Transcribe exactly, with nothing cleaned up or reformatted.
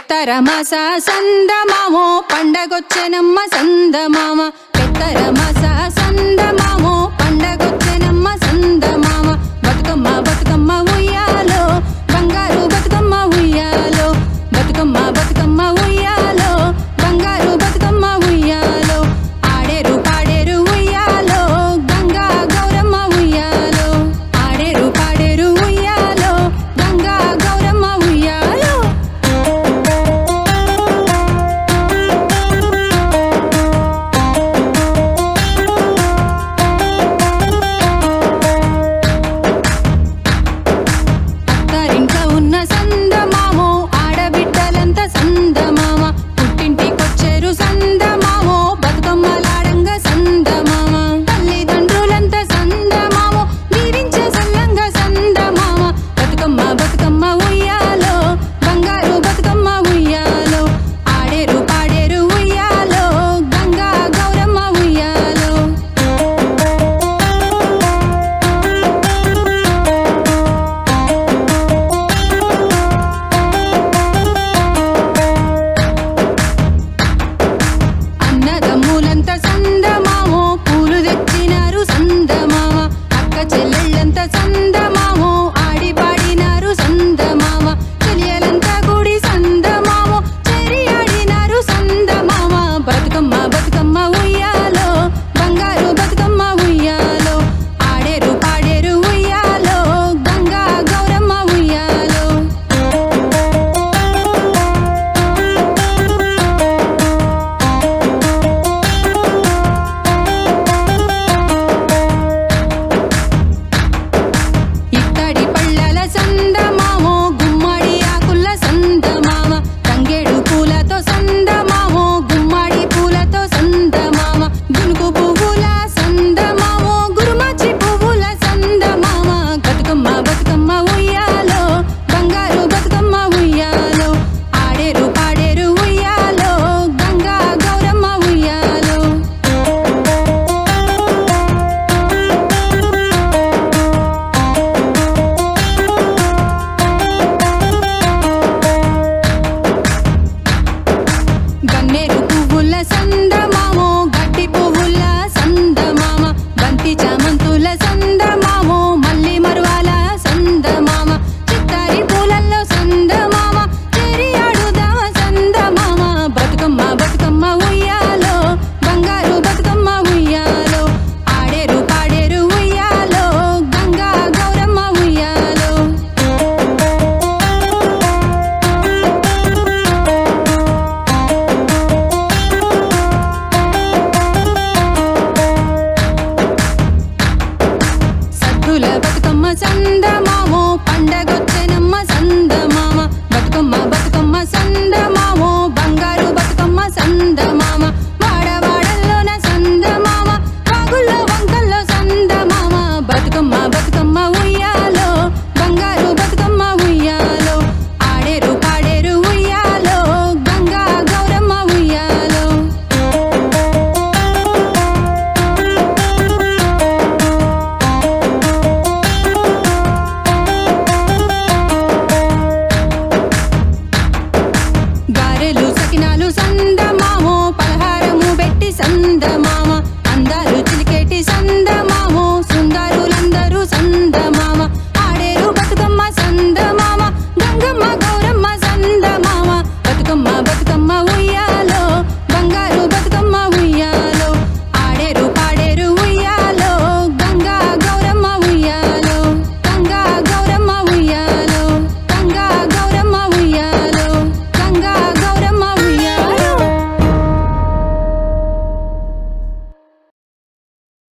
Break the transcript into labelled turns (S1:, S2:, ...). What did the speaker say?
S1: పెత్తరమాస సందమామో పండగొచ్చెనమ్మ సందమామ పెత్తరమాస సందమామో పండగొచ్చెనమ్మ సందమామ బతుకమ్మ బతుకమ్మ ఉయ్యాలో బంగారు బతుకమ్మ ఉయ్యాలో బతుకమ్మ బతుకమ్మ ఉయ్యాలో బంగారు బతుకమ్మ ఉయ్యాలో ఆడేరు పాడేరు ఉయ్యాలో గంగా గౌరమ్మ ఉయ్యాలో ఆడేరు పాడేరు ఉయ్యాలో గంగా గౌరమ్మ ఉయ్యాలో అత్తారింట్లో ఉన్న సందమామో ఆడబిడ్డలంతా సందమామ పుట్టింటికొచ్చేరు సందమామో బతుకమ్మలాడంగా సందమామ తల్లిదండ్రులంతా సందమామో దీవించే సల్లంగా సందమామ బతుకమ్మ బతుకమ్మ ఉయ్యాలో బంగారు బతుకమ్మ ఉయ్యాలో ఆడేరు పాడేరు ఉయ్యాలో గంగా గౌరమ్మ ఉయ్యాలో అన్నదమ్ములంతా సందమామో పూలు తెచ్చినారు సందమామ అక్క చెల్లెళ్ళంతా సందమామో ఆడి పాడినారు సందమామ చెలియలంతా కూడి సందమామో చెరి ఆడినారు సందమామ బతుకమ్మ బతుకమ్మ ఉయ్యాలో బంగారు బతుకమ్మ ఉయ్యాలో ఆడేరు పాడేరు ఉయ్యాలో గంగా గౌరమ్మ ఉయ్యాలో ఇత్తడి పళ్ళల సందమామో గుమ్మడి ఆకుల సందమామ తంగేడు పూలతో సందమామో గుమ్మడి పూలతో సందమామ గునుగు పువ్వుల సందమామో గురుమాచి పువ్వుల సందమామ బతుకమ్మ బతుకమ్మ ఉయ్యాలో బంగారు బతుకమ్మ ఉయ్యాలో ఆడేరు పాడేరు ఉయ్యాలో గంగా గౌరమ్మ ఉయ్యాలో గన్నేరు పువ్వుల సందమామో గడ్డి పువ్వుల సందమామ బంతి చామంతుల సందమామో మల్లి మరువాల సందమామ చిత్తారి పూలల్లో సందమామ చెరి ఆడుదామ సందమామ బతుకమ్మ బతుకమ్మ ఉయ్యాలో బంగారు బతుకమ్మ ఉయ్యాలో ఆడేరు పాడేరు ఉయ్యాలో గంగా గౌరమ్మ ఉయ్యాలో సద్దుల బతుకమ్మ సందమామో పండగొచ్చెనమ్మ సందమామ